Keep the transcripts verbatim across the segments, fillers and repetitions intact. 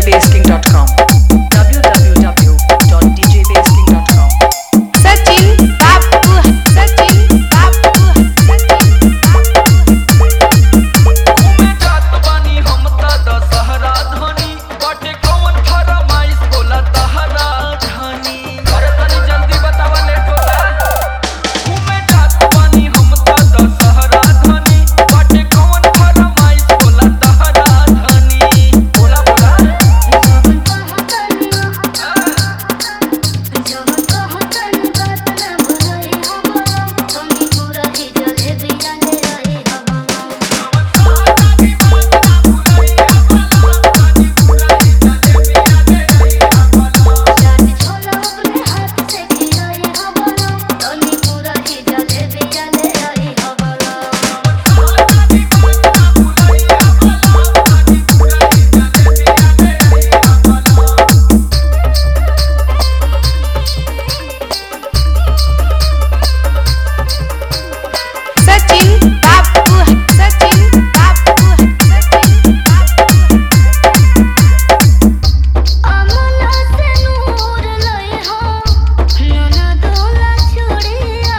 bass king dot com w w w dot d j bass king dot com Sachin बापू सचिन बापू सचिन घूमे जात बानी हम त दशहरा धनी बाटे कौन फरमाइश बोला तहरा धनी अरे तनी जल्दी बतावा लेट होला घूमे जात बानी हम त दशहरा धनी बाटे कौन फरमाइश बोला तहरा धनी बोला बोला सचिन बापू सचिन बापू सचिन अमला से नूर लई हो नना दोला छुड़िया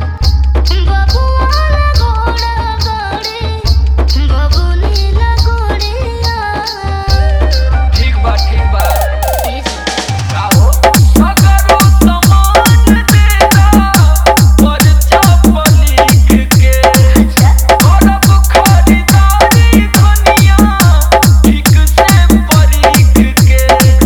बबुआ घोड़ा गाड़ी बबुनी लगोड़िया ठीक बा ठीक बा गाओ सगरो सामान देता परचा पर लिख के करब खरीदारी धनिया ठीक से परीख के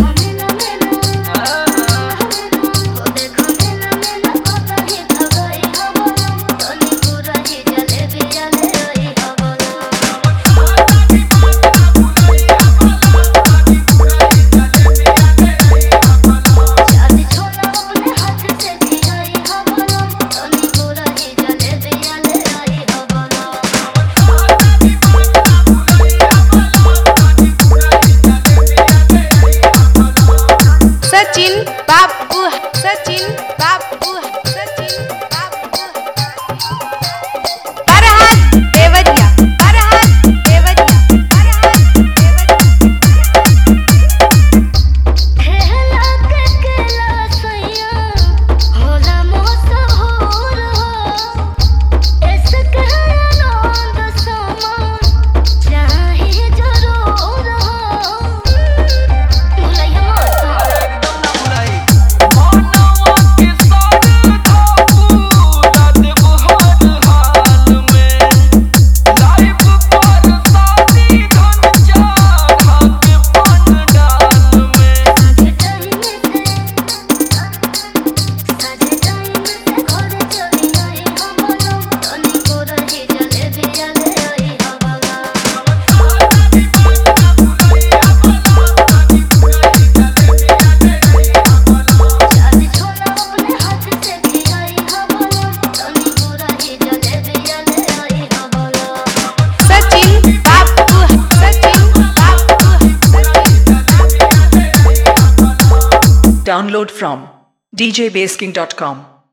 सचिन बापू सचिन बापू सचिन बापू बरहात देवरिया बरहात देवरिया बरहात देवरिया हेला के केला सैया होला मशहूर हो इसके आनंद समान चाहे जरूर हो मुलैया मौसम एकदम ना भुलाई मानवा के साथ था पूरा देव हर हाल में लाइव पर शादी धन चढ़ा के पंडाल में सचिन बापू सचिन बापू Sachin download from d j bass king dot com